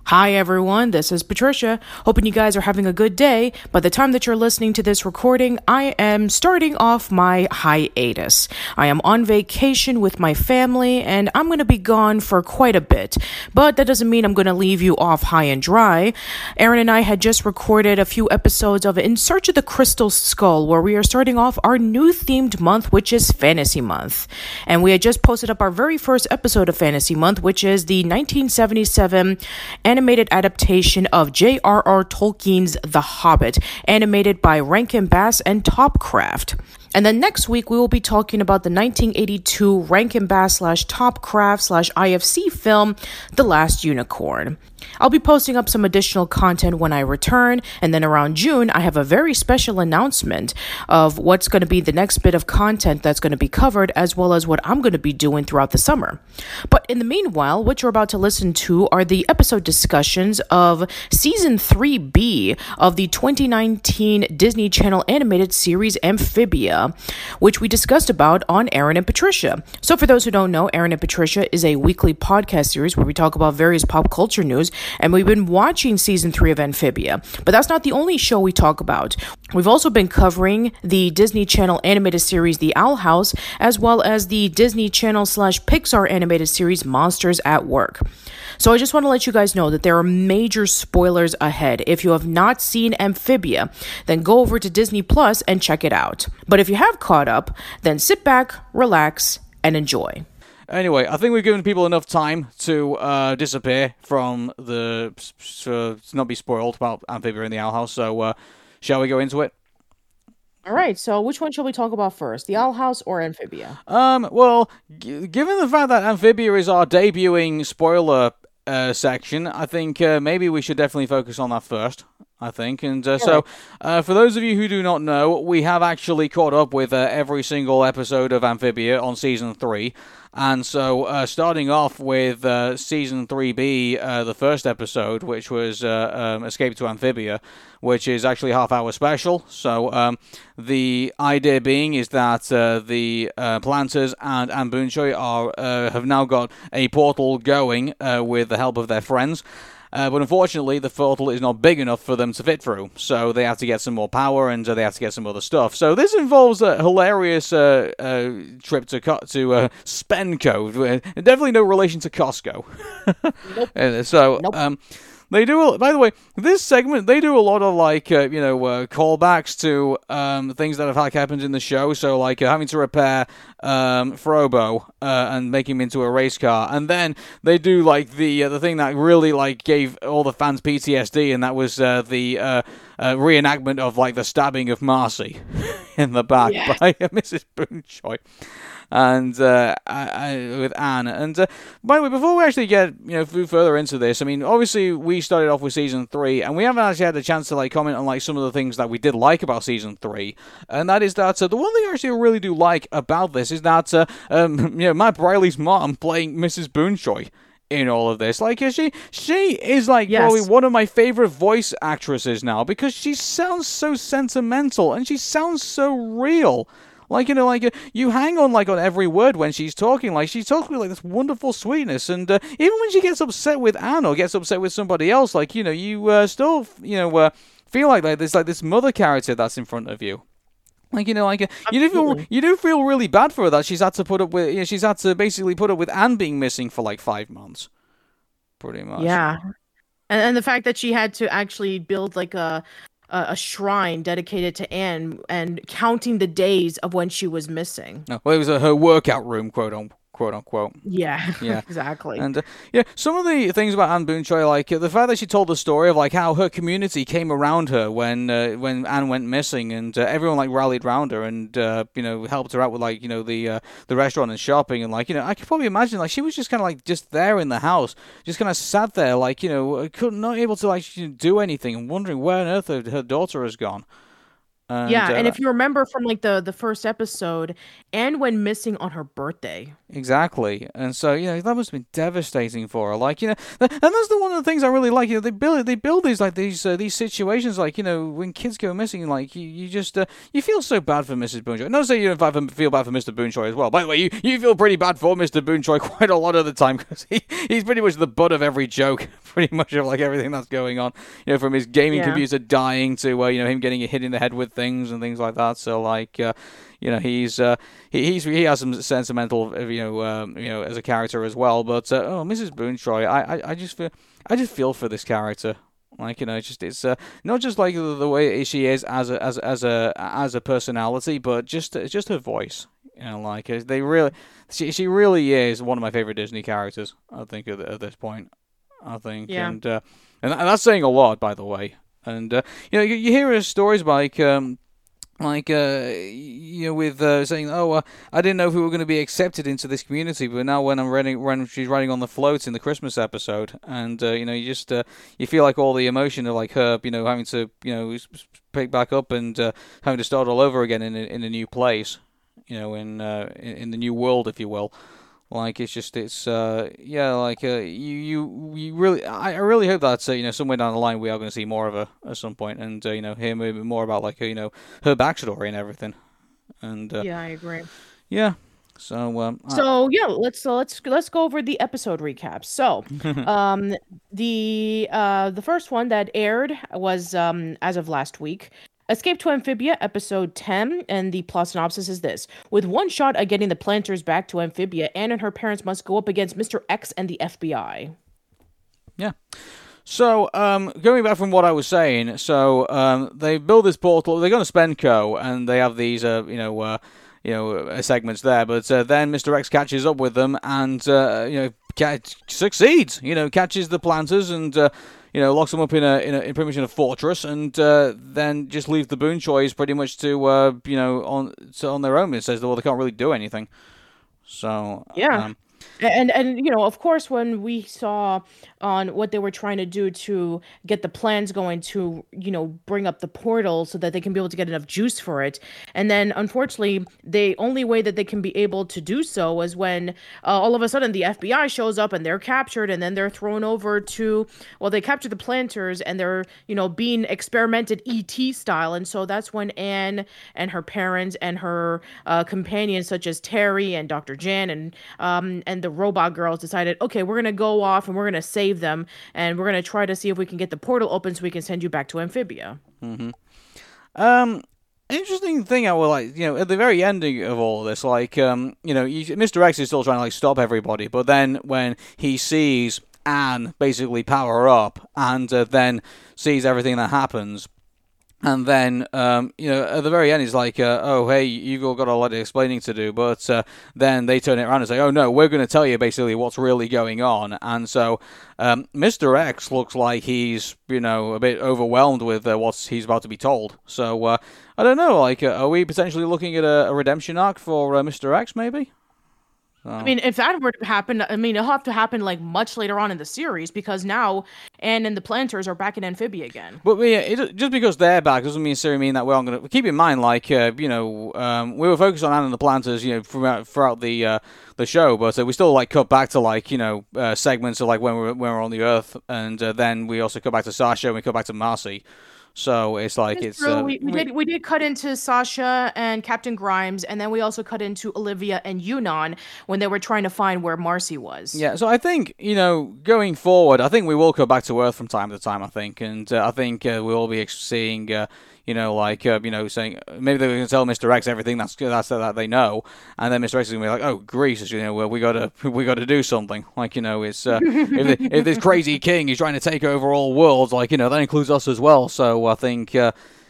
Hi everyone, this is Patricia. Hoping you guys are having a good day. By the time that you're listening to this recording, I am starting off my hiatus. I am on vacation with my family and I'm going to be gone for quite a bit. But that doesn't mean I'm going to leave you off high and dry. Aaron and I had just recorded a few episodes of In Search of the Crystal Skull, where we are starting off our new themed month, which is Fantasy Month. And we had just posted up our very first episode of Fantasy Month, which is the 1977 animated adaptation of J.R.R. Tolkien's The Hobbit, animated by Rankin Bass and Topcraft. And then next week, we will be talking about the 1982 Rankin Bass / Topcraft / IFC film, The Last Unicorn. I'll be posting up some additional content when I return, and then around June, I have a very special announcement of what's going to be the next bit of content that's going to be covered, as well as what I'm going to be doing throughout the summer. But in the meanwhile, what you're about to listen to are the episode discussions of Season 3B of the 2019 Disney Channel animated series Amphibia, which we discussed about on Aaron and Patricia. So for those who don't know, Aaron and Patricia is a weekly podcast series where we talk about various pop culture news, and we've been watching Season 3 of Amphibia. But that's not the only show we talk about. We've also been covering the Disney Channel animated series The Owl House, as well as the Disney Channel / Pixar animated series Monsters at Work. So I just want to let you guys know that there are major spoilers ahead. If you have not seen Amphibia, then go over to Disney Plus and check it out. But if you have caught up, then sit back, relax, and enjoy. Anyway, I think we've given people enough time to disappear from to not be spoiled about Amphibia in the Owl House. So, shall we go into it? All right, so which one shall we talk about first, The Owl House or Amphibia? Well, given the fact that Amphibia is our debuting spoiler section, I think maybe we should definitely focus on that first. I think. And so, for those of you who do not know, we have actually caught up with every single episode of Amphibia on Season 3. And so, starting off with Season 3B, the first episode, which was Escape to Amphibia, which is actually a half-hour special. So, the idea being is that the Planters and Anne Boonchuy have now got a portal going with the help of their friends. But unfortunately, the portal is not big enough for them to fit through, so they have to get some more power, and they have to get some other stuff. So this involves a hilarious trip to Spenco, definitely no relation to Costco. Nope. So, nope. They do, by the way, this segment, they do a lot of, callbacks to things that have happened in the show. So, having to repair Frobo and make him into a race car. And then they do, the thing that really, gave all the fans PTSD, and that was the reenactment of, the stabbing of Marcy in the back by Mrs. Boonchuy. And with Anne. And by the way, before we actually get further into this, I mean, obviously we started off with Season 3, and we haven't actually had a chance to comment on some of the things that we did like about Season 3, and that is that the one thing I actually really do like about this is that Matt Briley's mom playing Mrs. Boonchuy in all of this. She is probably one of my favorite voice actresses now, because she sounds so sentimental and she sounds so real. You hang on, on every word when she's talking. She's talking with, this wonderful sweetness. And even when she gets upset with Anne or gets upset with somebody else, you still, feel like there's, this mother character that's in front of you. You do feel really bad for her that she's had to put up with, she's had to basically put up with Anne being missing for, 5 months. Pretty much. Yeah. And the fact that she had to actually build, a shrine dedicated to Anne and counting the days of when she was missing. No, well, it was her workout room, quote unquote. Yeah, exactly. And some of the things about Anne Boonchuy, the fact that she told the story of how her community came around her when Anne went missing, and everyone rallied around her and helped her out with the restaurant and shopping, and I could probably imagine she was just kind of just there in the house, just kind of sat there not able to do anything and wondering where on earth her daughter has gone. And Yeah, and if you remember from like the first episode, Anne went missing on her birthday. exactly, and so that must have been devastating for her. Like and that's one of the things I really like. They build these situations like when kids go missing, like you just you feel so bad for Mrs. Boonchoy. Not to say you don't feel bad for Mr. Boonchoy as well. By the way, you feel pretty bad for Mr. Boonchoy quite a lot of the time because he's pretty much the butt of every joke, pretty much of like everything that's going on. From his gaming Yeah. computer dying to him getting hit in the head with things and things like that. So like. He has some sentimental, as a character as well. But Mrs. Boonchoy, I just feel for this character. Like it's not just like the way she is as a personality, but just her voice. Like she really is one of my favorite Disney characters. I think at this point, I think, Yeah. and that's saying a lot, by the way. And you hear her stories with saying, I didn't know if we were going to be accepted into this community, but now when she's riding on the float in the Christmas episode, and you feel like all the emotion of like her, having to pick back up and having to start all over again in a new place, in the new world, if you will. Like you really, I really hope that somewhere down the line we are going to see more of her at some point, and hear maybe more about like her backstory and everything, and Yeah, I agree. yeah. So So yeah, let's go over the episode recap. So, the first one that aired was as of last week. Escape to Amphibia, episode 10, and the plot synopsis is this. With one shot at getting the planters back to Amphibia, Anne and her parents must go up against Mr. X and the FBI. yeah. So, going back from what I was saying, they build this portal. They go to Spenco, and they have these, segments there. But then Mr. X catches up with them, and succeeds. Catches the planters and locks them up in pretty much in a fortress, and then just leaves the Boonchoys pretty much to on their own. It says that they can't really do anything. So Yeah. And of course, when we saw on what they were trying to do to get the plans going to bring up the portal so that they can be able to get enough juice for it, and then unfortunately the only way that they can be able to do so was when all of a sudden the FBI shows up and they're captured, and then they're thrown over to, well, they capture the planters and they're being experimented ET style, and so that's when Anne and her parents and her companions such as Terry and Dr. Jan and the robot girls decided, okay, we're gonna go off and we're gonna save them, and we're gonna try to see if we can get the portal open so we can send you back to Amphibia. Interesting thing I will like, at the very ending of all of this, like, Mr. X is still trying to like stop everybody, but then when he sees Anne basically power up and then sees everything that happens. And then, at the very end, he's like, oh, hey, you've all got a lot of explaining to do. But then they turn it around and say, oh, no, we're going to tell you basically what's really going on. And so Mr. X looks like he's, a bit overwhelmed with what he's about to be told. So, I don't know, like, are we potentially looking at a redemption arc for Mr. X, maybe? I mean, if that were to happen, it'll have to happen like much later on in the series, because now Anne and the planters are back in Amphibia again. But just because they're back doesn't necessarily mean that we're going to keep in mind, like, we were focused on Anne and the planters, throughout the show, but we still like cut back to like segments of like when we're on the Earth, and then we also cut back to Sasha and we cut back to Marcy. So it's like we did cut into Sasha and Captain Grimes, and then we also cut into Olivia and Yunnan when they were trying to find where Marcy was. Yeah, so I think going forward, I think we will go back to Earth from time to time. I think, and I think we'll be seeing. Saying maybe they're going to tell Mr. X everything that they know, and then Mr. X is going to be like, "Oh, Greece, well, we gotta do something." Like, it's if this crazy king is trying to take over all worlds, like that includes us as well. So I think, heck,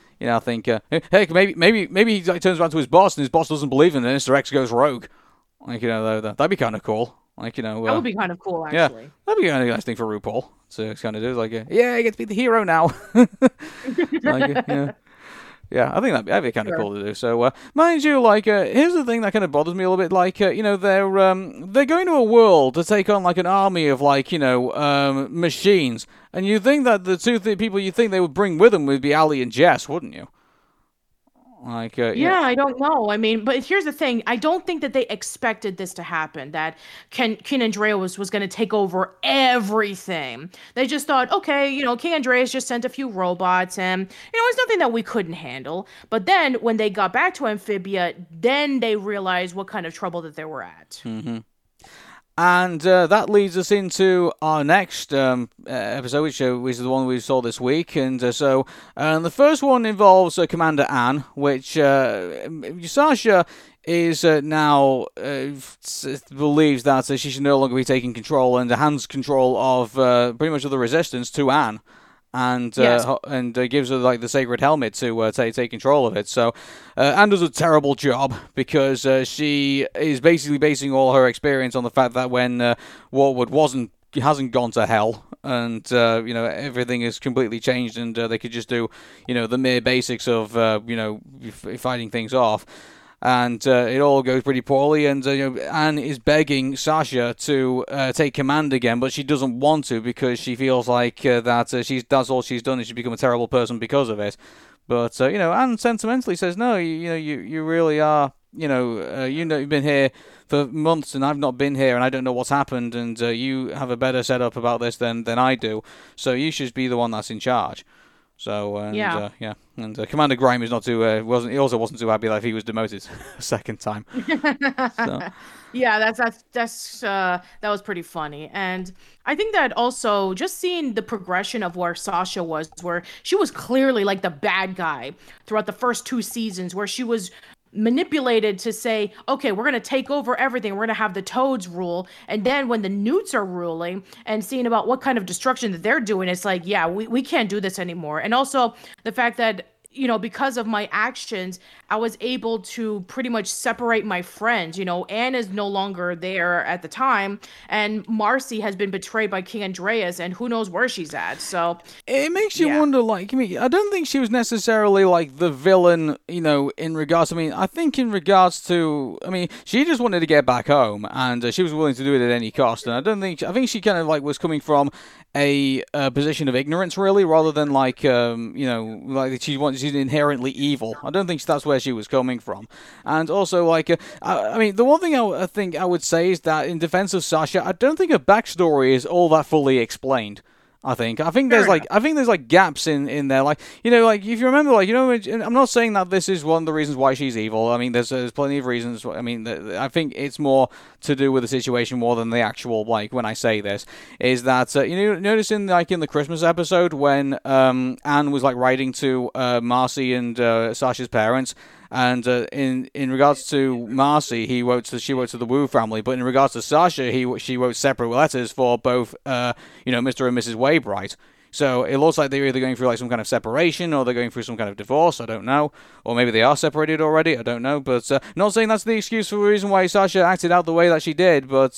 maybe he like, turns around to his boss, and his boss doesn't believe him, and Mr. X goes rogue. Like, that'd be kind of cool. Like, that would be kind of cool, actually. Yeah, that'd be kind of nice thing for RuPaul to kind of do. Like, I get to be the hero now. Yeah, I think that'd be kind of cool to do. So, mind you, like, here's the thing that kind of bothers me a little bit. Like, they're going to a world to take on like an army of like machines, and you think that the two people you think they would bring with them would be Ali and Jess, wouldn't you? Like, Yeah, I don't know. I mean, but here's the thing. I don't think that they expected this to happen, that King Andreas was going to take over everything. They just thought, okay, King Andreas just sent a few robots and, it's nothing that we couldn't handle. But then when they got back to Amphibia, then they realized what kind of trouble that they were at. Mm-hmm. And that leads us into our next episode, which is the one we saw this week. And the first one involves Commander Anne, which Sasha is now believes that she should no longer be taking control and hands control of pretty much of the resistance to Anne. And gives her like the sacred helmet to take control of it. So Anne does a terrible job because she is basically basing all her experience on the fact that when Wartwood hasn't gone to hell, and everything is completely changed, and they could just do the mere basics of fighting things off. And it all goes pretty poorly, and Anne is begging Sasha to take command again, but she doesn't want to because she feels like that's all she's done, and she's become a terrible person because of it. But Anne sentimentally says, no, you really are. You've been here for months, and I've not been here, and I don't know what's happened, and you have a better setup about this than I do. So you should be the one that's in charge. So Commander Grime is not too he also wasn't too happy that he was demoted a second time. So. Yeah, that was pretty funny. And I think that also just seeing the progression of where Sasha was, where she was clearly like the bad guy throughout the first 2 seasons, where she was manipulated to say, okay, we're going to take over everything. We're going to have the Toads rule. And then when the Newts are ruling and seeing about what kind of destruction that they're doing, it's like, yeah, we can't do this anymore. And also the fact that, because of my actions, I was able to pretty much separate my friends. Anne is no longer there at the time, and Marcy has been betrayed by King Andreas, and who knows where she's at. So it makes you wonder, like, I don't think she was necessarily like the villain, in regards to, I think in regards to, she just wanted to get back home, and she was willing to do it at any cost. And I think she kind of like was coming from a position of ignorance, really, rather than like, like she's inherently evil. I don't think that's where she was coming from. And also, like, the one thing I think I would say is that in defense of Sasha, I don't think her backstory is all that fully explained. I think there's like gaps in there, like if you remember, I'm not saying that this is one of the reasons why she's evil. There's plenty of reasons. I think it's more to do with the situation more than the actual, like, when I say this is that notice in the Christmas episode when Anne was like writing to Marcy and Sasha's parents. And in regards to Marcy, she wrote to the Wu family. But in regards to Sasha, she wrote separate letters for both, Mr. and Mrs. Waybright. So it looks like they're either going through like some kind of separation, or they're going through some kind of divorce. I don't know, or maybe they are separated already. I don't know. But not saying that's the excuse for the reason why Sasha acted out the way that she did. But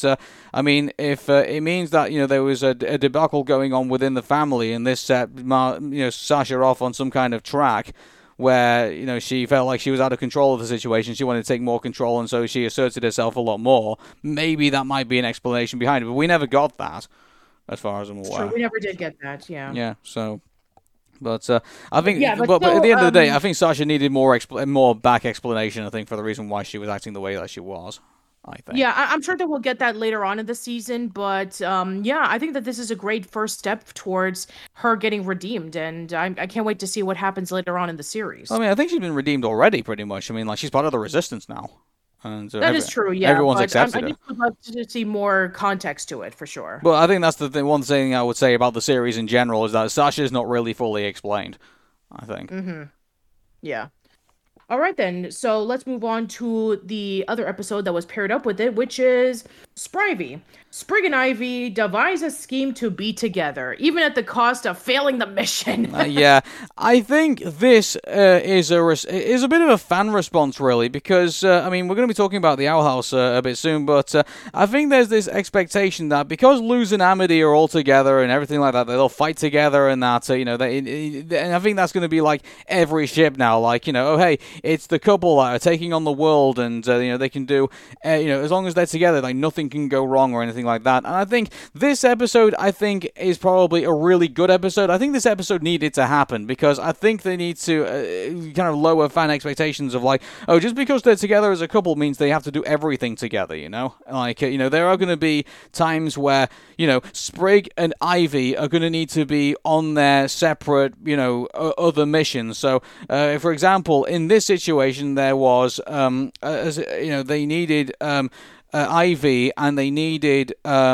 if it means that there was a debacle going on within the family, and this set Sasha off on some kind of track where she felt like she was out of control of the situation, she wanted to take more control, and so she asserted herself a lot more. Maybe that might be an explanation behind it, but we never got that, as far as I'm aware. Sure, we never did get that. Yeah. Yeah. So, but I think, but at the end of the day, I think Sasha needed more back explanation. I think for the reason why she was acting the way that she was. I think. Yeah, I'm sure that we'll get that later on in the season, but I think that this is a great first step towards her getting redeemed, and I can't wait to see what happens later on in the series. I think she's been redeemed already, pretty much. She's part of the Resistance now. And that is true, yeah. Everyone's accepted I would love to see more context to it, for sure. But I think that's the one thing I would say about the series in general, is that Sasha is not really fully explained, I think. Mm-hmm. Yeah. All right, then. So let's move on to the other episode that was paired up with it, which is Sprivy. Sprig and Ivy devise a scheme to be together, even at the cost of failing the mission. Yeah, I think this is a bit of a fan response, really, because, we're going to be talking about the Owl House a bit soon, but I think there's this expectation that because Luz and Amity are all together and everything like that, they'll fight together, and that, and I think that's going to be like every ship now, like, oh, hey, it's the couple that are taking on the world, and they can do, as long as they're together, like nothing can go wrong or anything like that. And I think this episode, is probably a really good episode. I think this episode needed to happen because I think they need to kind of lower fan expectations of like, oh, just because they're together as a couple means they have to do everything together. There are going to be times where Sprig and Ivy are going to need to be on their separate other missions. So for example, in this situation there was they needed Ivy, and they needed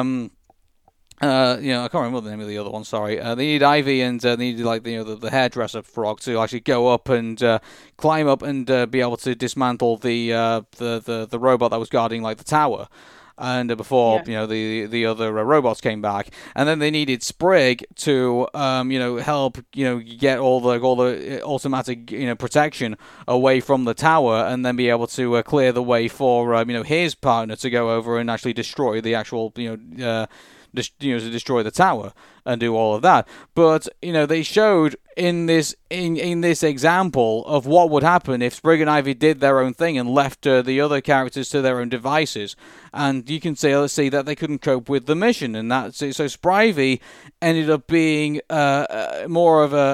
I can't remember the name of the other one. Sorry, they needed Ivy, and they needed like the hairdresser frog to actually go up and climb up and be able to dismantle the robot that was guarding like the tower. And before the other robots came back, and then they needed Sprig to help get all the automatic protection away from the tower, and then be able to clear the way for his partner to go over and actually destroy the actual to destroy the tower and do all of that. But they showed in this example of what would happen if Sprig and Ivy did their own thing and left the other characters to their own devices, and you can see that they couldn't cope with the mission, and that so Sprivy ended up being more of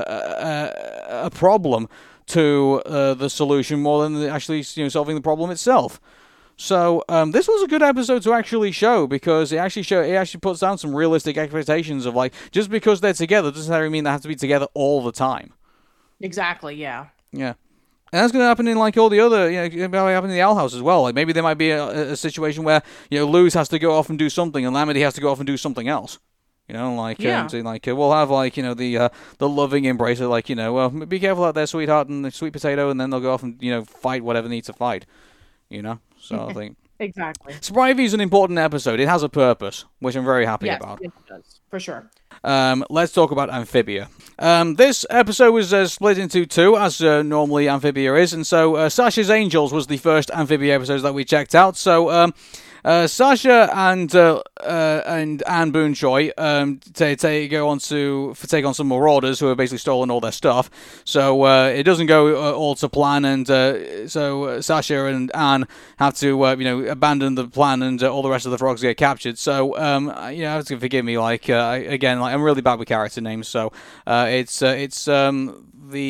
a problem to the solution more than actually solving the problem itself. So this was a good episode to actually show, because it actually puts down some realistic expectations of like, just because they're together doesn't necessarily mean they have to be together all the time. Exactly. Yeah. Yeah. And that's going to happen in like all the other, it might happen in the Owl House as well. Like maybe there might be a situation where Luz has to go off and do something, and Lamity has to go off and do something else. We'll have like the loving embrace of like well, be careful out there, sweetheart, and the sweet potato, and then they'll go off and fight whatever needs to fight. So I think exactly. Sprivy is an important episode. It has a purpose, which I'm very happy about. Yes, it does, for sure. Let's talk about Amphibia. This episode was split into two, as normally Amphibia is, and so Sasha's Angels was the first Amphibia episode that we checked out. So Sasha and Anne Boon Choi take on some marauders who have basically stolen all their stuff. So it doesn't go all to plan, and so Sasha and Anne have to abandon the plan, and all the rest of the frogs get captured. So have to forgive me. I'm really bad with character names. So it's the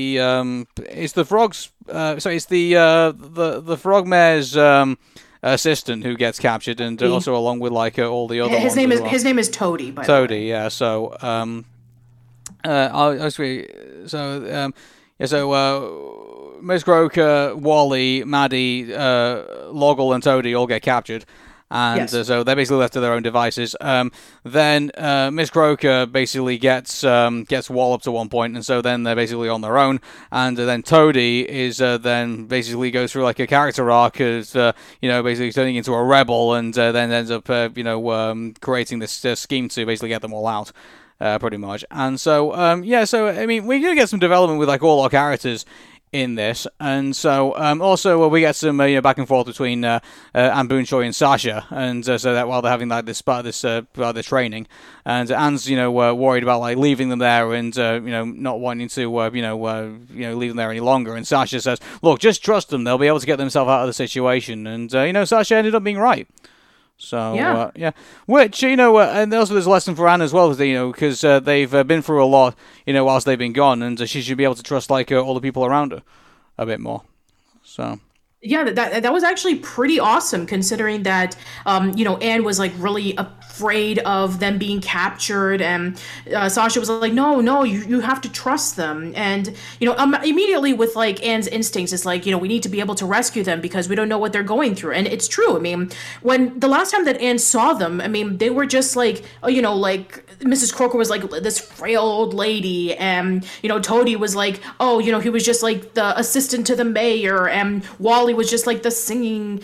frogs. It's the Frogmare's assistant who gets captured, and also along with all the other his name is Toady. Toady, yeah. So Miss Croker, Wally, Maddie, Loggle, and Toady all get captured. And so they're basically left to their own devices. Then Miss Croker basically gets walloped at one point, and so then they're basically on their own. And then Toady is then basically goes through like a character arc as basically turning into a rebel, and then ends up creating this scheme to basically get them all out. Pretty much. And so so I mean, we're gonna get some development with like all our characters in this, and so also we get some back and forth between Anne Boon Choi and Sasha, and so that while they're having like this part of this training, and Anne's worried about like leaving them there, and not wanting to leave them there any longer, and Sasha says, look, just trust them, they'll be able to get themselves out of the situation, and Sasha ended up being right. So, which, and also there's a lesson for Anne as well, because they've been through a lot, whilst they've been gone, and she should be able to trust, all the people around her a bit more. So... Yeah, that was actually pretty awesome, considering that, Anne was, really afraid of them being captured, and Sasha was like, no, you have to trust them. And, immediately with, Anne's instincts, it's we need to be able to rescue them because we don't know what they're going through. And it's true. I mean, when the last time that Anne saw them, I mean, they were just Mrs. Croker was this frail old lady, and, Toady was he was just the assistant to the mayor, and Wally was just the singing,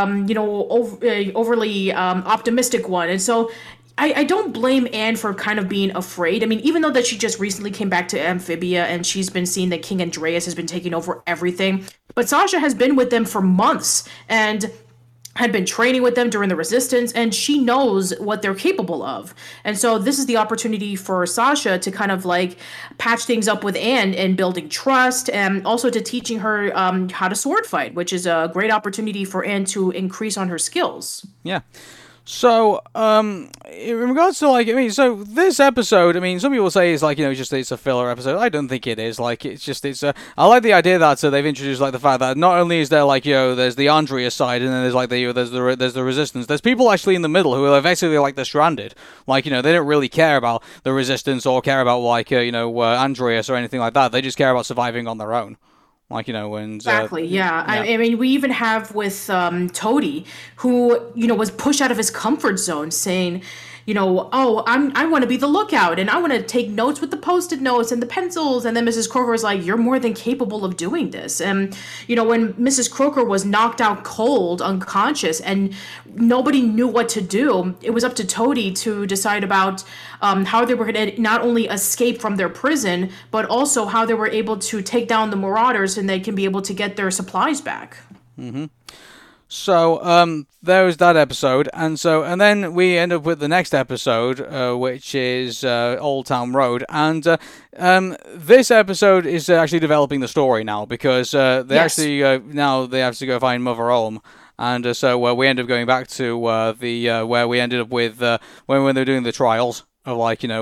overly optimistic one. And so I don't blame Anne for kind of being afraid. I mean, even though that she just recently came back to Amphibia and she's been seeing that King Andreas has been taking over everything, but Sasha has been with them for months, and had been training with them during the resistance, and she knows what they're capable of. And so this is the opportunity for Sasha to kind of like patch things up with Anne and building trust, and also to teaching her how to sword fight, which is a great opportunity for Anne to increase on her skills. Yeah. So, in regards to, like, I mean, so this episode, I mean, some people say it's like, just it's a filler episode. I don't think it is. Like, I like the idea that they've introduced, like, the fact that not only is there, like, there's the Andrea side, and then there's, like, there's the Resistance. There's people actually in the middle who are effectively, like, they're stranded. Like, they don't really care about the Resistance or care about, like, Andreas or anything like that. They just care about surviving on their own. Like, and... Exactly, yeah. I mean, we even have with Toady, who, was pushed out of his comfort zone, saying, oh, I want to be the lookout, and I want to take notes with the Post-it notes and the pencils. And then Mrs. Croker was like, you're more than capable of doing this. And, when Mrs. Croker was knocked out cold, unconscious, and nobody knew what to do, it was up to Toady to decide about how they were going to not only escape from their prison, but also how they were able to take down the Marauders and they can be able to get their supplies back. Mm-hmm. So, there was that episode, and then we end up with the next episode, which is Old Town Road, and this episode is actually developing the story now, because they actually now they have to go find Mother Olm. And so we end up going back to where we ended up with when they're doing the trials of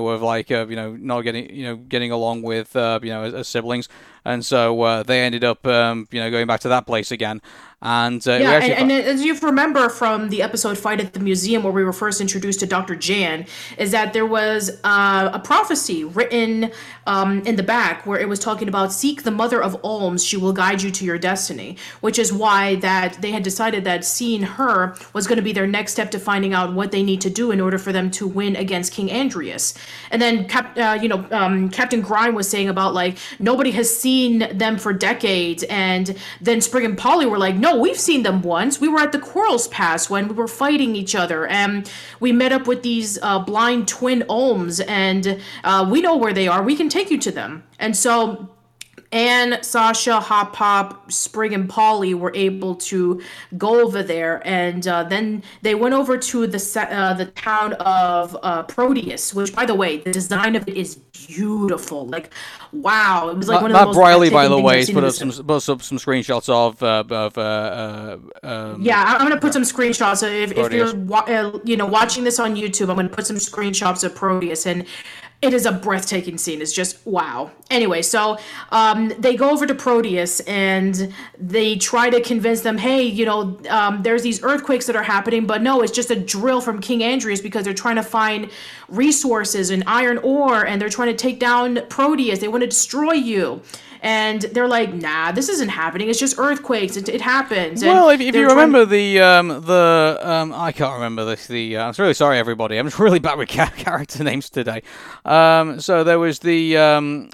not getting along with as siblings, and so they ended up going back to that place again. And and as you remember from the episode Fight at the Museum, where we were first introduced to Dr. Jan, is that there was a prophecy written in the back where it was talking about seek the Mother of Olms, she will guide you to your destiny, which is why that they had decided that seeing her was going to be their next step to finding out what they need to do in order for them to win against King Andrias. And then Captain Grime was saying about like nobody has seen them for decades, and then Sprig and Polly were like, no, we've seen them once. We were at the Quarrels Pass when we were fighting each other, and we met up with these blind twin Olms, and we know where they are. We can take you to them. And so Anne, Sasha, Hop Pop, Sprig, and Polly were able to go over there, and then they went over to the town of Proteus, which, by the way, the design of it is beautiful. Like, wow, it was like one of the most. Matt Briley, by the way, put up some screenshots of. Yeah, I'm gonna put some screenshots. So if you're watching this on YouTube, I'm gonna put some screenshots of Proteus, and it is a breathtaking scene. It's just wow. Anyway, so they go over to Proteus and they try to convince them, hey, there's these earthquakes that are happening, but no, it's just a drill from King Andrias because they're trying to find resources and iron ore, and they're trying to take down Proteus. They want to destroy you. And they're like, nah, this isn't happening. It's just earthquakes. It happens. Well, if you remember I can't remember this. I'm really sorry, everybody. I'm just really bad with character names today. So there was not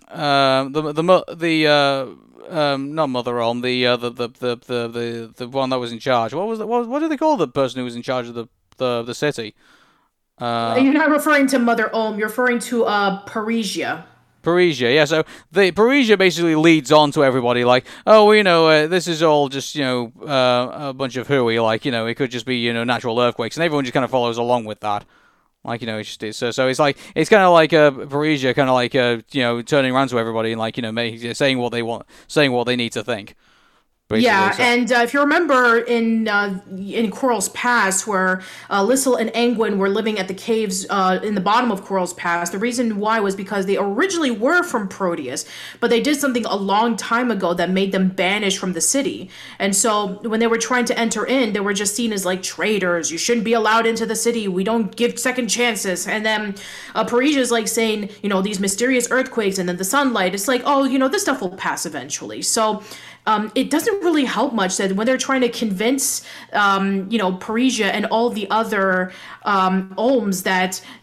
Mother Olm, the one that was in charge. What do they call the person who was in charge of the city? You're not referring to Mother Olm. You're referring to Parisia. Parisia, yeah. So the Parisia basically leads on to everybody, like, oh, this is all just a bunch of hooey, like, it could just be natural earthquakes, and everyone just kind of follows along with that, like, it's just so it's like it's kind of like Parisia, kind of like turning around to everybody and like saying what they want, saying what they need to think. Yeah, so. And if you remember in Quarrels Pass, where Lissel and Angwin were living at the caves in the bottom of Quarrels Pass, the reason why was because they originally were from Proteus, but they did something a long time ago that made them banished from the city. And so when they were trying to enter in, they were just seen as like traitors. You shouldn't be allowed into the city. We don't give second chances. And then Parisia is like saying, these mysterious earthquakes and then the sunlight. It's like, oh, this stuff will pass eventually. So it doesn't really help much that when they're trying to convince, Parisia and all the other Olms that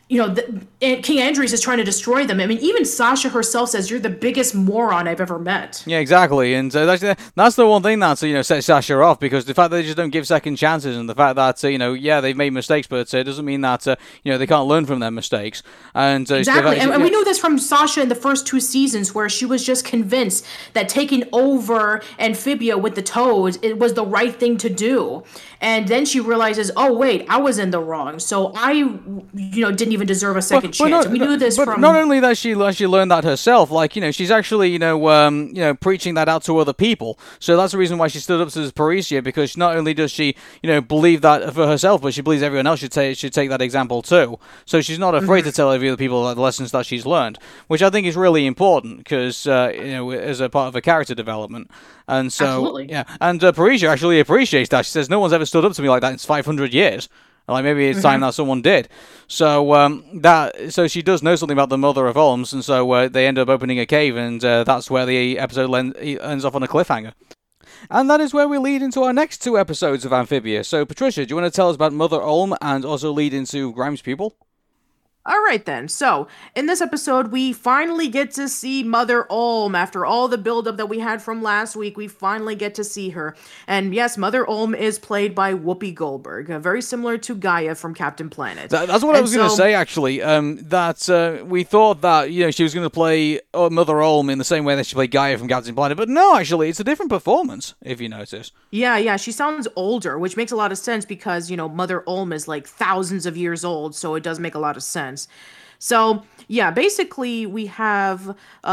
and King Andres is trying to destroy them. I mean, even Sasha herself says, "You're the biggest moron I've ever met." Yeah, exactly, and that's the one thing that sets Sasha off, because the fact that they just don't give second chances, and the fact that yeah, they've made mistakes, but it doesn't mean that they can't learn from their mistakes. And Exactly, and we know this from Sasha in the first 2 seasons, where she was just convinced that taking over Amphibia with the Toads it was the right thing to do, and then she realizes, oh wait, I was in the wrong, so I didn't even deserve a second chance. And we knew this but from. not only that she learned that herself, like she's actually preaching that out to other people. So that's the reason why she stood up to Parisia, because not only does she believe that for herself, but she believes everyone else should take that example too. So she's not afraid to tell every other people the lessons that she's learned, which I think is really important, because as a part of her character development. And so Absolutely. yeah, and Parisia actually appreciates that. She says, "No one's ever stood up to me like that in 500 years." Like, maybe it's time that someone did. So so she does know something about the Mother of Olms, and so they end up opening a cave, and that's where the episode ends off on a cliffhanger. And that is where we lead into our next 2 episodes of Amphibia. So, Patricia, do you want to tell us about Mother Olm and also lead into Grimes' pupil? All right, then. So, in this episode, we finally get to see Mother Olm. After all the buildup that we had from last week, we finally get to see her. And yes, Mother Olm is played by Whoopi Goldberg, very similar to Gaia from Captain Planet. That's what I was going to say, actually. That we thought that she was going to play Mother Olm in the same way that she played Gaia from Captain Planet, but no, actually, it's a different performance, if you notice. Yeah, she sounds older, which makes a lot of sense because, Mother Olm is like thousands of years old, so it does make a lot of sense. So yeah, basically we have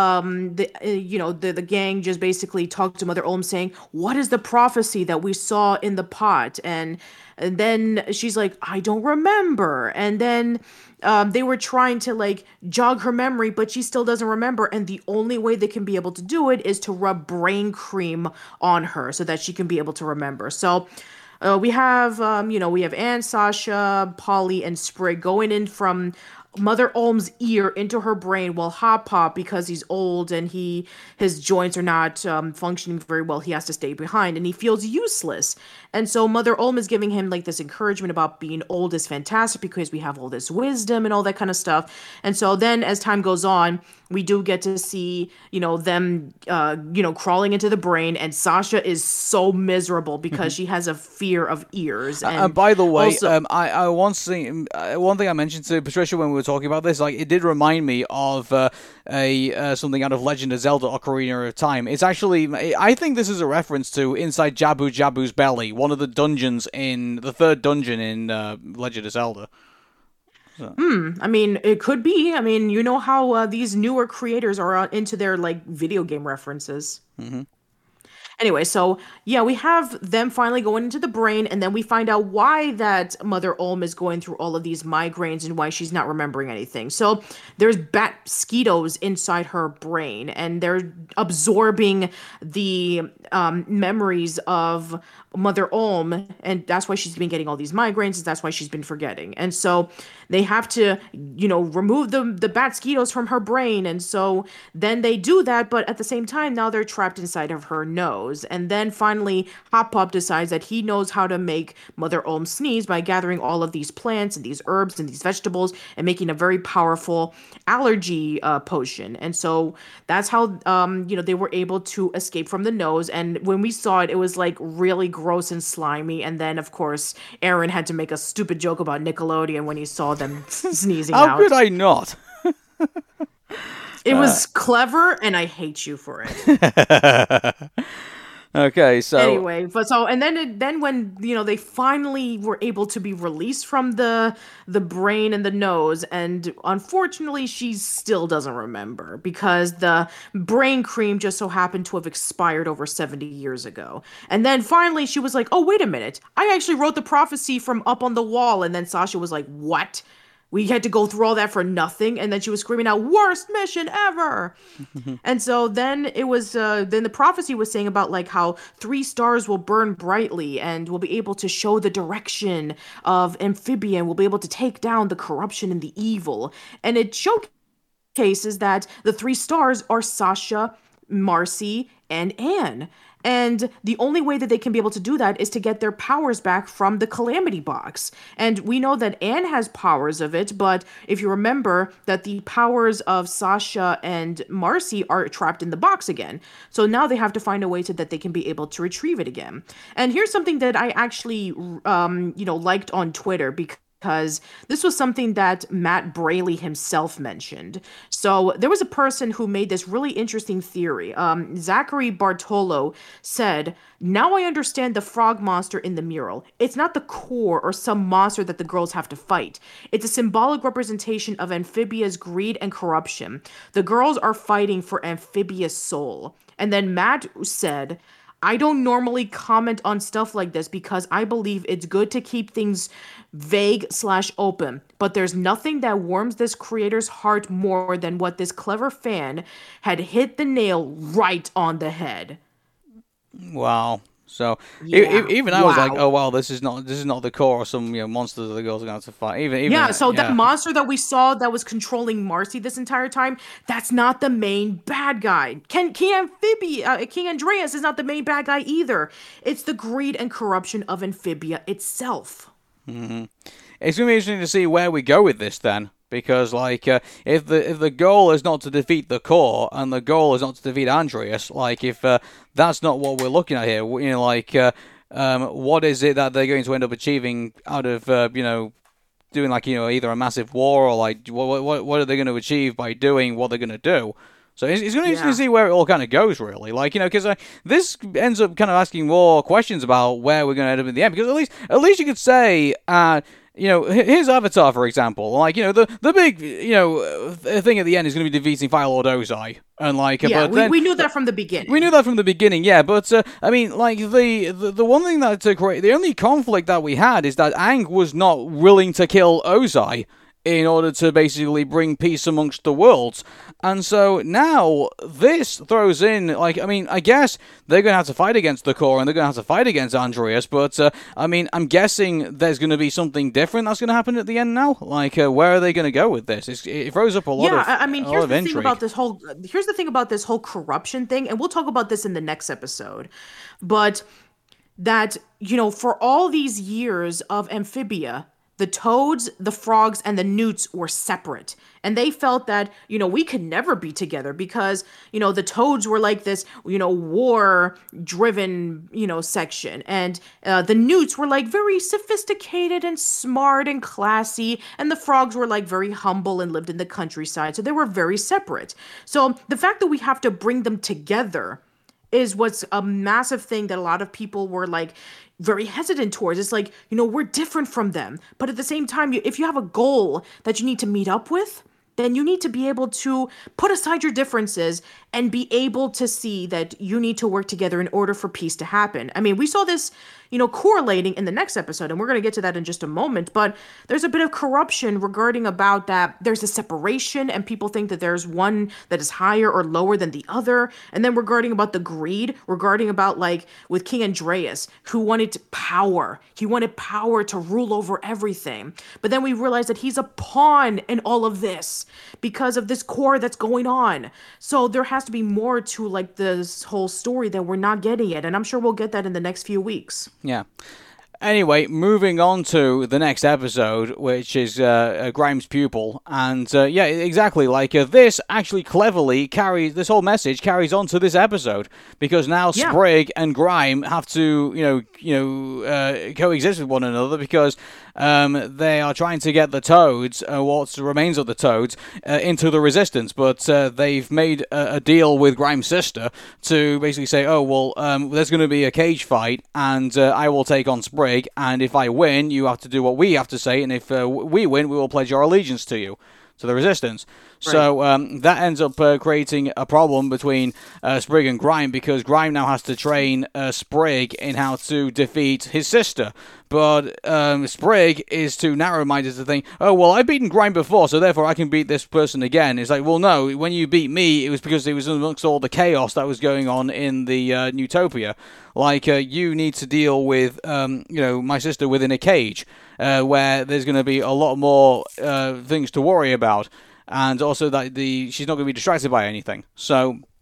the gang just basically talk to Mother Olm saying, "What is the prophecy that we saw in the pot?" And then she's like, "I don't remember." And then they were trying to like jog her memory, but she still doesn't remember. And the only way they can be able to do it is to rub brain cream on her so that she can be able to remember. So. We have Anne, Sasha, Polly, and Sprig going in from Mother Olm's ear into her brain, while Hop Pop, because he's old and his joints are not functioning very well, he has to stay behind and he feels useless. And so Mother Olm is giving him like this encouragement about being old is fantastic because we have all this wisdom and all that kind of stuff. And so then as time goes on, we do get to see, them, crawling into the brain, and Sasha is so miserable because she has a fear of ears. And by the way, also, I once seen one thing I mentioned to Patricia when we were talking about this, like it did remind me of something out of Legend of Zelda: Ocarina of Time. It's actually, I think this is a reference to inside Jabu Jabu's belly, one of the dungeons in the 3rd dungeon in Legend of Zelda. So. I mean, it could be. I mean, you know how these newer creators are into their like video game references. Mm-hmm. Anyway, so yeah, we have them finally going into the brain, and then we find out why that Mother Olm is going through all of these migraines and why she's not remembering anything. So there's bat mosquitoes inside her brain, and they're absorbing the memories of Mother Olm, and that's why she's been getting all these migraines, and that's why she's been forgetting. And so they have to, remove the bat mosquitoes from her brain, and so then they do that, but at the same time, now they're trapped inside of her nose. And then finally, Hop Pop decides that he knows how to make Mother Olm sneeze by gathering all of these plants and these herbs and these vegetables and making a very powerful allergy potion. And so that's how, they were able to escape from the nose. And when we saw it, it was like really gross and slimy. And then, of course, Aaron had to make a stupid joke about Nickelodeon when he saw them sneezing out. How could I not? It was clever, and I hate you for it. Okay, so anyway, then when they finally were able to be released from the brain and the nose, and unfortunately she still doesn't remember because the brain cream just so happened to have expired over 70 years ago. And then finally she was like, "Oh, wait a minute, I actually wrote the prophecy from up on the wall." And then Sasha was like, "What? We had to go through all that for nothing?" And then she was screaming out, "Worst mission ever!" And so then it was, then the prophecy was saying about like how 3 stars will burn brightly and will be able to show the direction of Amphibia and will be able to take down the corruption and the evil. And it showcases that the 3 stars are Sasha, Marcy, and Anne. And the only way that they can be able to do that is to get their powers back from the Calamity Box. And we know that Anne has powers of it, but if you remember that the powers of Sasha and Marcy are trapped in the box again. So now they have to find a way so that they can be able to retrieve it again. And here's something that I actually, liked on Twitter because this was something that Matt Braley himself mentioned. So there was a person who made this really interesting theory. Zachary Bartolo said, "Now I understand the frog monster in the mural. It's not the core or some monster that the girls have to fight. It's a symbolic representation of Amphibia's greed and corruption. The girls are fighting for Amphibia's soul." And then Matt said, "I don't normally comment on stuff like this because I believe it's good to keep things vague/open, but there's nothing that warms this creator's heart more than what this clever fan had hit the nail right on the head." Wow. So Yeah. even I was like, oh wow, this is not the core or some monster that the girls are going to have to fight. That monster that we saw that was controlling Marcy this entire time, that's not the main bad guy. King Andreas is not the main bad guy either. It's the greed and corruption of Amphibia itself. Mm-hmm. It's going to be interesting to see where we go with this then. Because, if the goal is not to defeat the core, and the goal is not to defeat Andreas, if that's not what we're looking at here, what is it that they're going to end up achieving out of, doing, either a massive war, or, what are they going to achieve by doing what they're going to do? So it's going to be interesting to see where it all kind of goes, really. Because this ends up kind of asking more questions about where we're going to end up in the end. Because at least you could say... here's Avatar, for example. The big, thing at the end is going to be defeating Fire Lord Ozai. And we knew that from the beginning. We knew that from the beginning, yeah. But the one thing the only conflict that we had is that Aang was not willing to kill Ozai in order to basically bring peace amongst the worlds. And so now this throws in, I guess they're going to have to fight against the core and they're going to have to fight against Andreas, but, I'm guessing there's going to be something different that's going to happen at the end now? Where are they going to go with this? It throws up a lot of intrigue. Here's the thing about this whole corruption thing, and we'll talk about this in the next episode, but that, for all these years of Amphibia, the toads, the frogs, and the newts were separate. And they felt that, we could never be together because, the toads were like this, war-driven, section. And the newts were like very sophisticated and smart and classy. And the frogs were like very humble and lived in the countryside. So they were very separate. So the fact that we have to bring them together is what's a massive thing that a lot of people were very hesitant towards. It's we're different from them. But at the same time, if you have a goal that you need to meet up with, then you need to be able to put aside your differences and be able to see that you need to work together in order for peace to happen. We saw this, correlating in the next episode, and we're going to get to that in just a moment, but there's a bit of corruption regarding about that there's a separation and people think that there's one that is higher or lower than the other. And then regarding about the greed, regarding about with King Andreas, who wanted power. He wanted power to rule over everything. But then we realized that he's a pawn in all of this because of this core that's going on. So there has to be more to this whole story that we're not getting yet. And I'm sure we'll get that in the next few weeks. Yeah. Anyway, moving on to the next episode, which is Grime's pupil, and exactly, this actually cleverly this whole message carries on to this episode, because now Sprig and Grime have to, coexist with one another, because they are trying to get the toads, what remains of the toads, into the resistance, but they've made a deal with Grime's sister to basically say, there's going to be a cage fight, and I will take on Sprig, and if I win, you have to do what we have to say, and if we win, we will pledge our allegiance to you, to the resistance. Right. So that ends up creating a problem between Sprig and Grime, because Grime now has to train Sprig in how to defeat his sister. But Sprig is too narrow-minded to think, I've beaten Grime before, so therefore I can beat this person again. It's no, when you beat me, it was because it was amongst all the chaos that was going on in the Newtopia. You need to deal with, my sister within a cage, where there's going to be a lot more things to worry about, and also that she's not going to be distracted by anything. So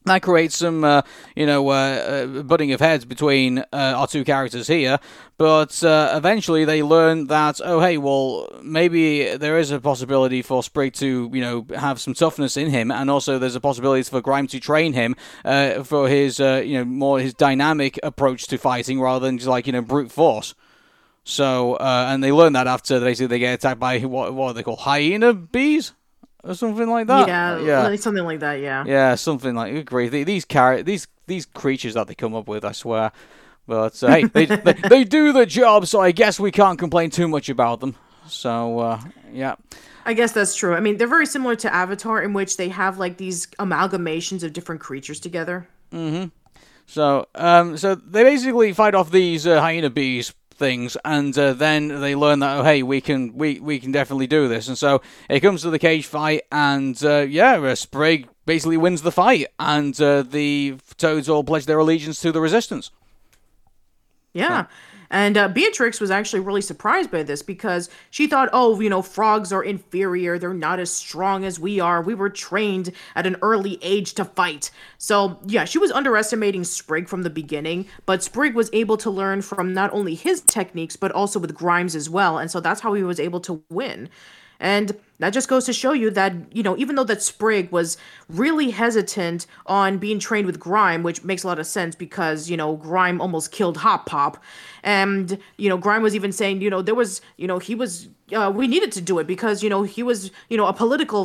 That creates some, butting of heads between our two characters here. But eventually they learn that, oh, hey, well, maybe there is a possibility for Sprig to, have some toughness in him. And also there's a possibility for Grime to train him for his, more his dynamic approach to fighting rather than just brute force. So, and they learn that after they get attacked by, what are they called? Hyena bees? Or something like that. Yeah, something like that. Yeah. Yeah, something like great. These creatures that they come up with, I swear. But hey, they do the job, so I guess we can't complain too much about them. So yeah. I guess that's true. I mean, they're very similar to Avatar, in which they have like these amalgamations of different creatures together. Mm-hmm. So they basically fight off these hyena bees things, and then they learn that, oh, hey, we can definitely do this. And so it comes to the cage fight, and Sprig basically wins the fight, and the Toads all pledge their allegiance to the Resistance. Yeah. And Beatrix was actually really surprised by this because she thought, frogs are inferior. They're not as strong as we are. We were trained at an early age to fight. So, yeah, she was underestimating Sprig from the beginning. But Sprig was able to learn from not only his techniques, but also with Grimes as well. And so that's how he was able to win. And that just goes to show you that, even though that Sprig was really hesitant on being trained with Grime, which makes a lot of sense because, Grime almost killed Hop Pop. And, Grime was even saying, there was, he was, we needed to do it because, he was, a political,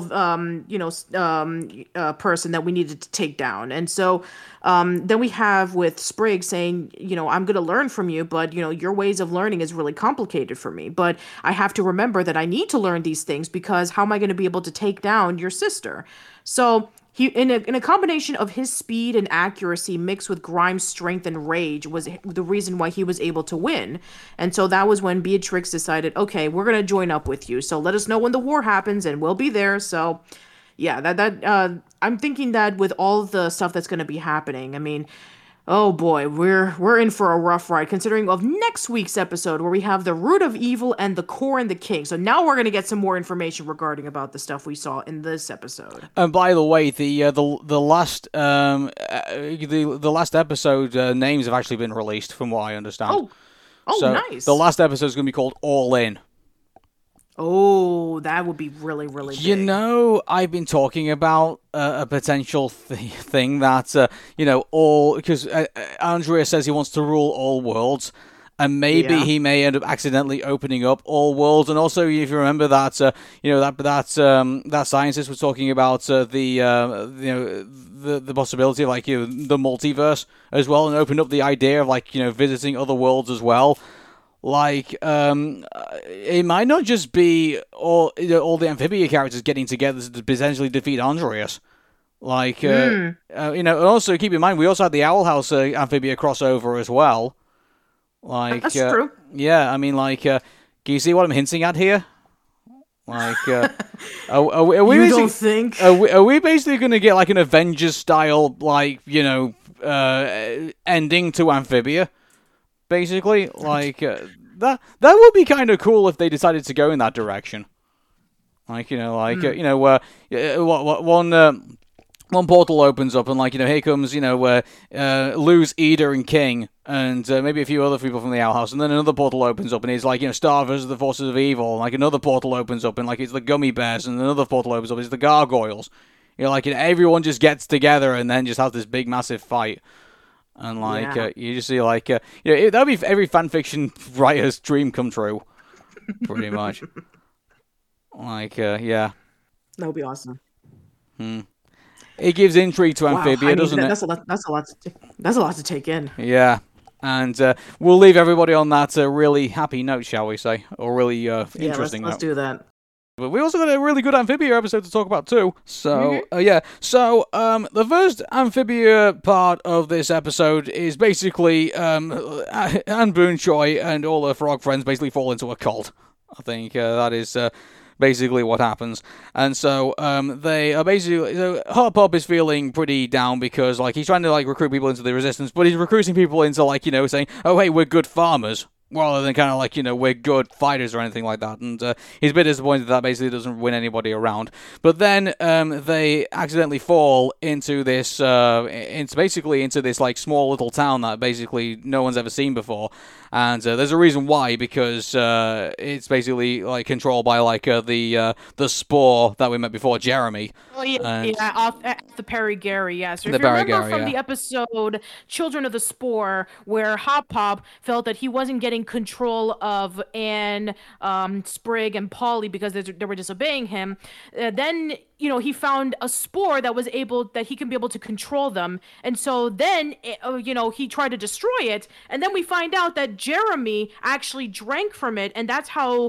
person that we needed to take down. And so then we have with Sprig saying, I'm going to learn from you, but, your ways of learning is really complicated for me. But I have to remember that I need to learn these things because how am I going to be able to take down your sister? So he, in a combination of his speed and accuracy mixed with Grime's strength and rage was the reason why he was able to win. And so that was when Beatrix decided, okay, we're going to join up with you. So let us know when the war happens and we'll be there. So yeah, I'm thinking that with all the stuff that's going to be happening, I mean, oh boy, we're in for a rough ride considering of next week's episode where we have the root of evil and the core and the king. So now we're going to get some more information regarding about the stuff we saw in this episode. And by the way, the last episode names have actually been released from what I understand. Oh, so nice. The last episode is going to be called All In. Oh, that would be really, really big. I've been talking about a potential thing that, because Andrea says he wants to rule all worlds, and maybe he may end up accidentally opening up all worlds. And also, if you remember that, that scientist was talking about the possibility of the multiverse as well, and opened up the idea of visiting other worlds as well. It might not just be all the Amphibia characters getting together to potentially defeat Andreas. And also keep in mind, we also had the Owl House Amphibia crossover as well. That's true. Yeah, I mean, can you see what I'm hinting at here? Are we you don't think? Are we basically going to get an Avengers style, ending to Amphibia? Basically, that would be kind of cool if they decided to go in that direction. One portal opens up and here comes Luz, Ida, and King, and maybe a few other people from the Owl House, and then another portal opens up and it's Star versus the Forces of Evil. Another portal opens up and it's the Gummy Bears, and another portal opens up, it's the Gargoyles. Everyone just gets together and then just has this big massive fight. And you just see that'd be every fanfiction writer's dream come true, pretty much. That would be awesome. It gives intrigue to Amphibia, doesn't it? That's a lot to take in. Yeah, and we'll leave everybody on that really happy note, shall we say, or really interesting note. Let's do that. But we also got a really good Amphibia episode to talk about too. So, the first Amphibia part of this episode is basically Anne Boon Choi and all her frog friends basically fall into a cult. I think that is basically what happens. And so they are basically... So Hot Pop is feeling pretty down because he's trying to recruit people into the Resistance, but he's recruiting people into saying, oh, hey, we're good farmers. rather than kind of like, we're good fighters or anything like that. And he's a bit disappointed that basically doesn't win anybody around. But then they accidentally fall into this, into this like small little town that basically no one's ever seen before. And there's a reason why, because it's basically like controlled by like the spore that we met before, Jeremy. Oh yeah, off the Perry Gary. Yes, if you Barry remember Gary, from yeah. the episode "Children of the Spore," where Hop Pop felt that he wasn't getting control of Anne, Sprig, and Polly because they were disobeying him. Then he found a spore that he can be able to control them, and so then he tried to destroy it, and then we find out that Jeremy actually drank from it, and that's how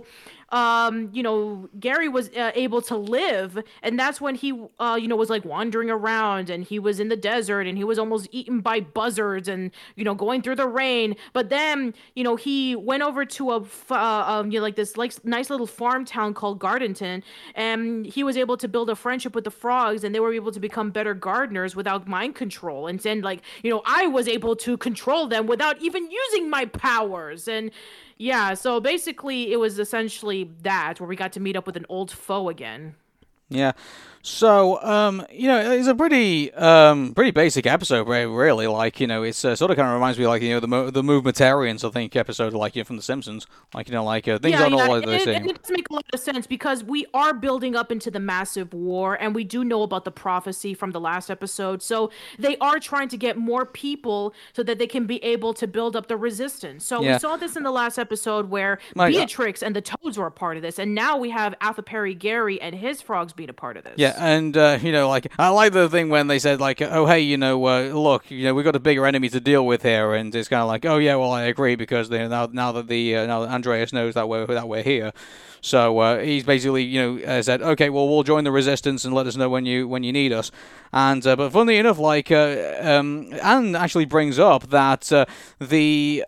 Gary was able to live, and that's when he was like wandering around, and he was in the desert, and he was almost eaten by buzzards, and going through the rain. But then he went over to this like nice little farm town called Gardenton, and he was able to build a friendship with the frogs, and they were able to become better gardeners without mind control. And then I was able to control them without even using my powers. And yeah, so basically it was essentially that, where we got to meet up with an old foe again. Yeah. So, it's a pretty basic episode, really. Like, it's sort of kind of reminds me, like, the Movementarians, I think, episode, like, from The Simpsons. Like, things aren't all like the same. It does make a lot of sense, because we are building up into the massive war, and we do know about the prophecy from the last episode. So they are trying to get more people so that they can be able to build up the resistance. So we saw this in the last episode where Beatrix and the Toads were a part of this, and now we have Alpha Perry Gary and his frogs being a part of this. Yeah, and, like, I like the thing when they said, like, oh, hey, look, we've got a bigger enemy to deal with here, and it's kind of like, oh, yeah, well, I agree, because now that Andreas knows that we're here. So he's basically, said, okay, well, we'll join the resistance and let us know when you need us. And but funnily enough, like, Anne actually brings up that the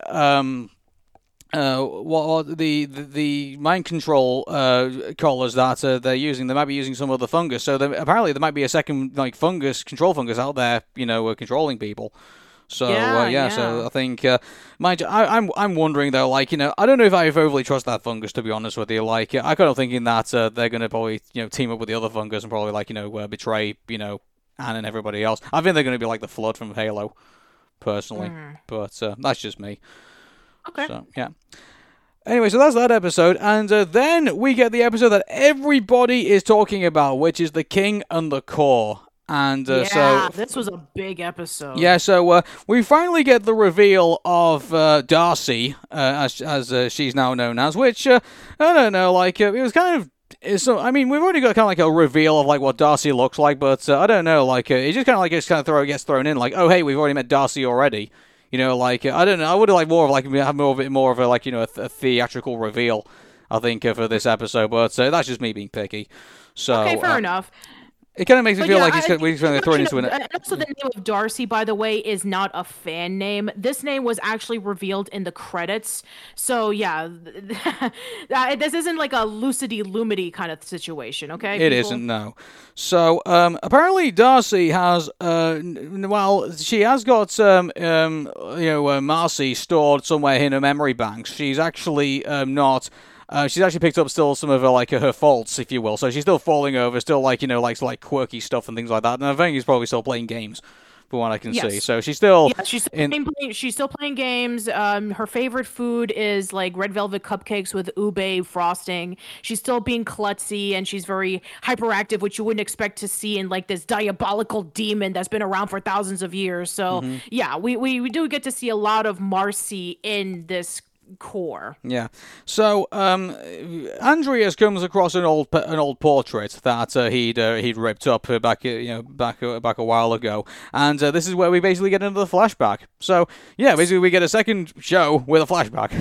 mind control collars that they're using, they might be using some other fungus. So apparently there might be a second control fungus out there, controlling people. So so I think, mind you, I'm wondering though, like, I don't know if I overly trust that fungus, to be honest with you. Like, I kind of thinking that they're gonna probably team up with the other fungus and probably betray Anne and everybody else. I think they're gonna be like the Flood from Halo, personally, but that's just me. Okay. So, yeah. Anyway, so that's that episode, and then we get the episode that everybody is talking about, which is The King and the Core. And so this was a big episode. Yeah, so we finally get the reveal of Darcy, as she's now known as, which, I don't know, like, it was kind of... So, I mean, we've already got kind of like a reveal of like what Darcy looks like, but I don't know, like, it just kind of like gets thrown in, like, oh, hey, we've already met Darcy already. Like, I don't know, I would have liked more of, like, have more of a, like, a theatrical reveal, I think, for this episode, but that's just me being picky. So, okay, fair enough. It kind of makes me feel like we're going to throw it into an... And also, the name of Darcy, by the way, is not a fan name. This name was actually revealed in the credits. So, yeah, this isn't like a Lucidity kind of situation, okay? It isn't, no. So, apparently Darcy has, she has got, Marcy stored somewhere in her memory banks. She's actually not... she's actually picked up still some of her faults, if you will. So she's still falling over, still like quirky stuff and things like that. And I think he's probably still playing games, from what I can see. So she's still she's still playing games. Her favorite food is like red velvet cupcakes with ube frosting. She's still being klutzy, and she's very hyperactive, which you wouldn't expect to see in like this diabolical demon that's been around for thousands of years. So yeah, we do get to see a lot of Marcy in this core. Yeah. So Andreas comes across an old portrait that he'd ripped up back a while ago, and this is where we basically get into the flashback. So yeah, basically we get a second show with a flashback.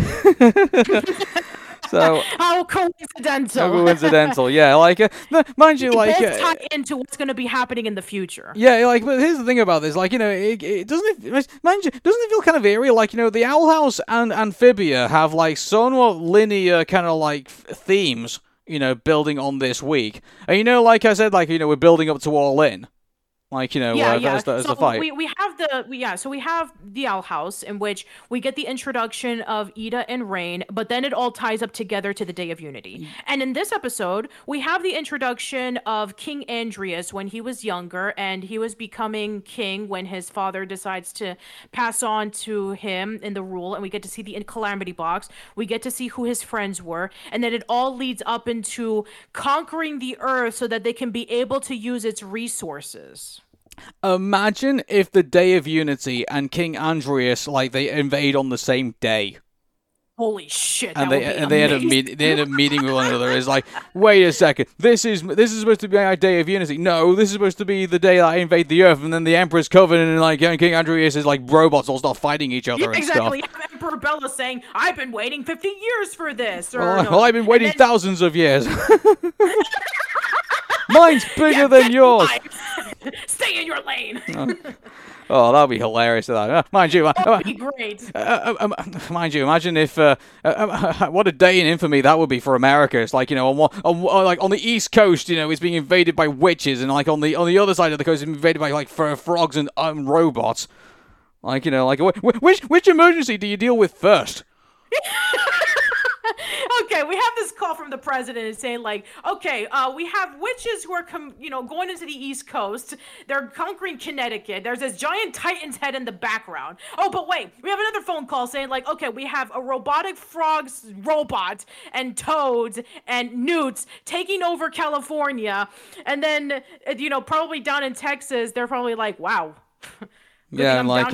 So how coincidental! How coincidental, yeah. Like, mind you, like, tie into what's going to be happening in the future. Yeah, like, but here's the thing about this, like, it doesn't. Mind you, doesn't it feel kind of eerie? Like, the Owl House and Amphibia have like somewhat linear kind of like themes, building on this week. And like I said, like, we're building up to All In. Like, you know, Yeah, yeah. as the So fight. we have the Owl House in which we get the introduction of Ida and Rain, but then it all ties up together to the Day of Unity. And in this episode, we have the introduction of King Andrias when he was younger and he was becoming king when his father decides to pass on to him in the rule, and we get to see the Calamity Box. We get to see who his friends were, and then it all leads up into conquering the earth so that they can be able to use its resources. Imagine if the Day of Unity and King Andreas, like, they invade on the same day. Holy shit! And that would be amazing. they end up meeting with one another. It's like, wait a second, this is supposed to be our Day of Unity. No, this is supposed to be the day that I invade the Earth, and then the Emperor's Covenant and like King Andreas is like robots all start fighting each other Yeah, and exactly. stuff. You have Emperor Bella saying, "I've been waiting 50 years for this," or Well, I've been waiting and then, thousands of years. Mine's bigger yeah, than yours. Stay in your lane. Oh, that'd be hilarious. Mind you, That would be great. mind you, imagine if what a day in infamy that would be for America. It's like, you know, like on the East Coast, you know, it's being invaded by witches, and like on the other side of the coast, it's invaded by like frogs and robots. Like, you know, like which emergency do you deal with first? Okay, we have this call from the president saying like, okay, we have witches who are going into the East Coast. They're conquering Connecticut. There's this giant Titan's head in the background. Oh, but wait, we have another phone call saying like, okay, we have a robotic frogs robot and toads and newts taking over California, and then probably down in Texas, they're probably like, wow. Yeah, and like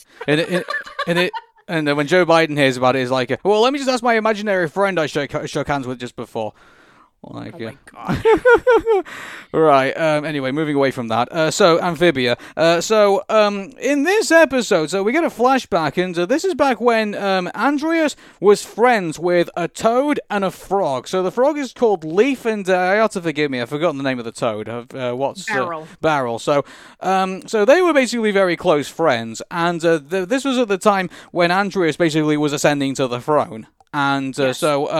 and when Joe Biden hears about it, he's like, well, let me just ask my imaginary friend I shook hands with just before. Like, oh my god. Right. Anyway, moving away from that. So Amphibia. In this episode, so we get a flashback, and this is back when Andreas was friends with a toad and a frog. So the frog is called Leaf, and you have to forgive me, I've forgotten the name of the toad. What's Barrel? Barrel. So they were basically very close friends, and this was at the time when Andreas basically was ascending to the throne. And yes.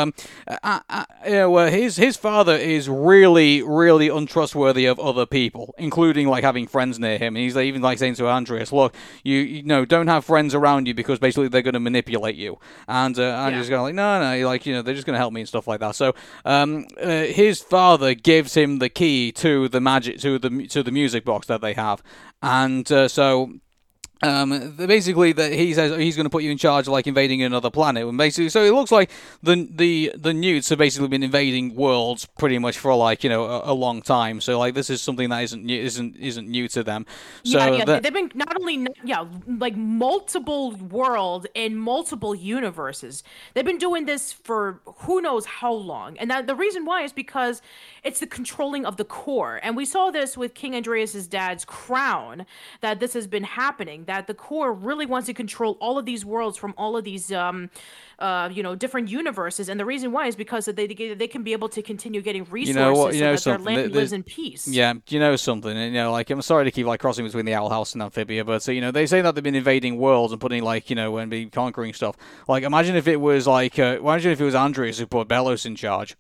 His father is really, really untrustworthy of other people, including like having friends near him. And he's even like saying to Andreas, "Look, you know, don't have friends around you because basically they're going to manipulate you." And Andreas is going like, "No, like, you know, they're just going to help me and stuff like that." So his father gives him the key to the to the music box that they have, and basically that he says he's going to put you in charge of like invading another planet, and basically so it looks like the newts have basically been invading worlds pretty much for like, you know, a long time. So like this is something that isn't new to them. So they've been not only like multiple worlds in multiple universes. They've been doing this for who knows how long, and that the reason why is because it's the controlling of the core. And we saw this with King Andreas's dad's crown, that this has been happening, that the core really wants to control all of these worlds from all of these different universes. And the reason why is because they can be able to continue getting resources so that their land lives in peace. Yeah, you know something, you know, like, I'm sorry to keep like crossing between the Owl House and Amphibia, but so, you know, they say that they've been invading worlds and putting like, you know, and be conquering stuff. Like, imagine if it was like Andreas who put Belos in charge.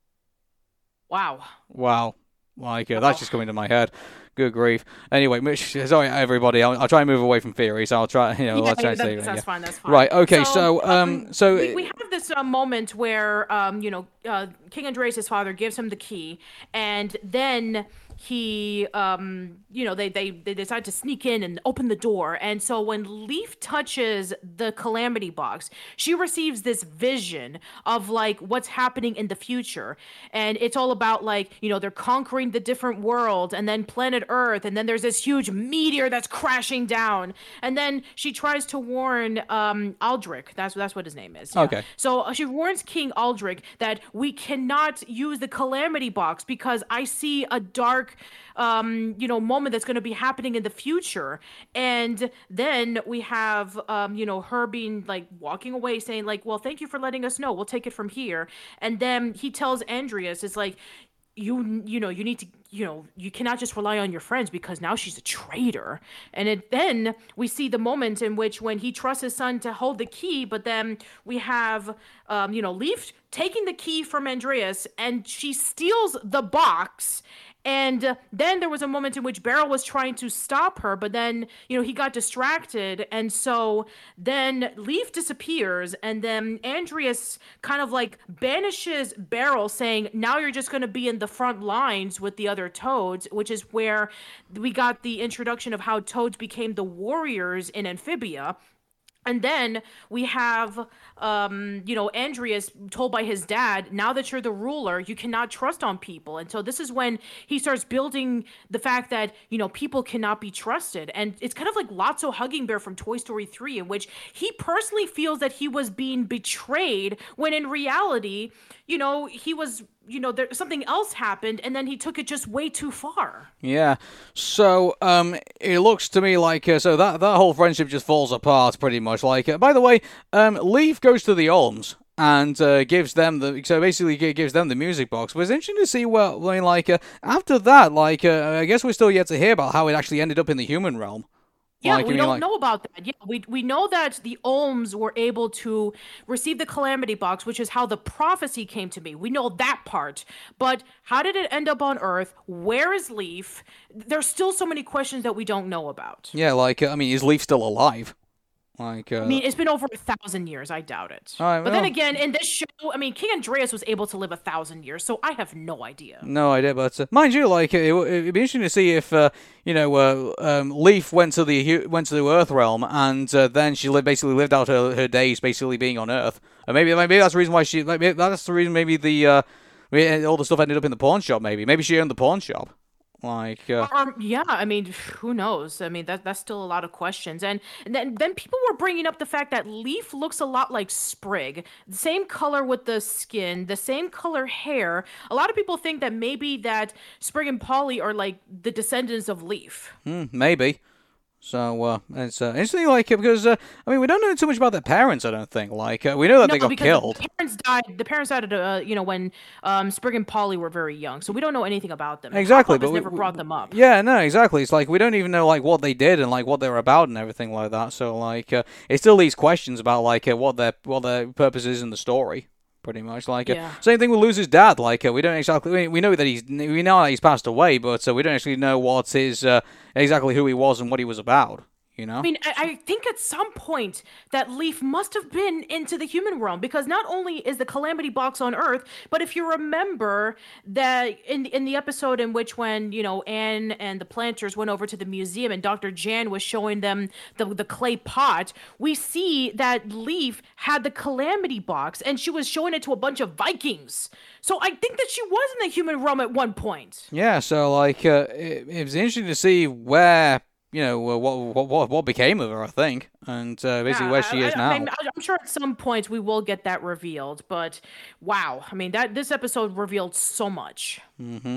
Wow. Like, that's just coming to my head. Good grief. Anyway, sorry, everybody. I'll try and move away from theories. I'll try, you know, let's try to say it. That's fine. Right, okay, we have this moment where, King Andreas' father gives him the key, and then he, they decide to sneak in and open the door. And so when Leaf touches the Calamity Box, she receives this vision of like what's happening in the future. And it's all about like, you know, they're conquering the different worlds, and then planet Earth, and then there's this huge meteor that's crashing down. And then she tries to warn Aldrich. That's what his name is. Yeah. Okay. So she warns King Aldrich that we cannot use the Calamity Box because I see a dark moment that's going to be happening in the future. And then we have her being like walking away saying like, well, thank you for letting us know, we'll take it from here. And then he tells Andreas, it's like, you need to, you cannot just rely on your friends because now she's a traitor. And then we see the moment in which when he trusts his son to hold the key, but then we have, Leaf taking the key from Andreas, and she steals the box And then there was a moment in which Beryl was trying to stop her, but then, he got distracted. And so then Leaf disappears, and then Andreas kind of like banishes Beryl, saying, now you're just going to be in the front lines with the other Toads, which is where we got the introduction of how Toads became the warriors in Amphibia. And then we have, Andreas told by his dad, now that you're the ruler, you cannot trust on people. And so this is when he starts building the fact that, people cannot be trusted. And it's kind of like Lotso Hugging Bear from Toy Story 3, in which he personally feels that he was being betrayed, when in reality, he was, something else happened, and then he took it just way too far. Yeah. So, it looks to me like, so that whole friendship just falls apart pretty much. Like, by the way, Leaf goes to the Olms and gives them the music box. But it's interesting to see after that, I guess we're still yet to hear about how it actually ended up in the human realm. Yeah, we don't know about that. Yeah, we know that the Olms were able to receive the Calamity Box, which is how the prophecy came to be. We know that part. But how did it end up on Earth? Where is Leaf? There's still so many questions that we don't know about. Yeah, is Leaf still alive? It's been over 1,000 years. I doubt it. But then again, in this show, King Andreas was able to live 1,000 years, so I have no idea. No idea, but mind you, it'd be interesting to see if Leaf went to the Earth realm, and then she basically lived out her days basically being on Earth. And maybe that's the reason why all the stuff ended up in the pawn shop. Maybe she owned the pawn shop. Who knows? That's still a lot of questions. And then people were bringing up the fact that Leaf looks a lot like Sprig. The same color with the skin, the same color hair. A lot of people think that maybe that Sprig and Polly are like the descendants of Leaf. Maybe. So, it's interesting, because, we don't know too much about their parents, I don't think. We know that they got killed. The parents died, when Sprig and Polly were very young, so we don't know anything about them. Exactly, but we never brought them up. Yeah, no, exactly. It's we don't even know, what they did and, what they were about and everything like that. So, it still leaves questions about, what their purpose is in the story. Pretty much, same thing with Luz's dad. We don't exactly we know that he's passed away, but we don't actually know what his exactly who he was and what he was about. I think at some point that Leaf must have been into the human realm, because not only is the Calamity Box on Earth, but if you remember that in the episode in which when, Anne and the planters went over to the museum and Dr. Jan was showing them the clay pot, we see that Leaf had the Calamity Box and she was showing it to a bunch of Vikings. So I think that she was in the human realm at one point. Yeah, so it was interesting to see where what became of her, I think, and basically where she is now. I'm sure at some point we will get that revealed, but wow, this episode revealed so much. Mm-hmm.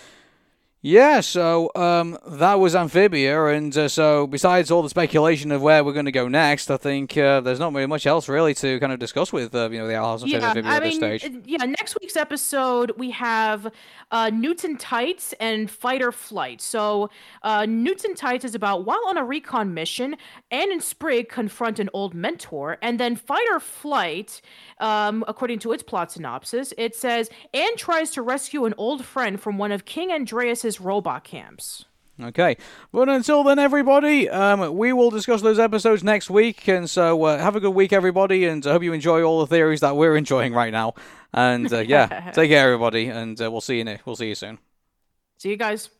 Yeah, so that was Amphibia, and so besides all the speculation of where we're going to go next, I think there's not really much else really to kind of discuss with the Owl House and Amphibia at this stage. Yeah, next week's episode we have Newton Tights and Fight or Flight. So Newton Tights is about while on a recon mission, Anne and Sprig confront an old mentor, and then Fight or Flight, according to its plot synopsis, it says Anne tries to rescue an old friend from one of King Andreas's robot camps. Okay, but until then, everybody, we will discuss those episodes next week, and so have a good week, everybody, and I hope you enjoy all the theories that we're enjoying right now. And yeah, take care, everybody, and we'll see you soon. See you guys.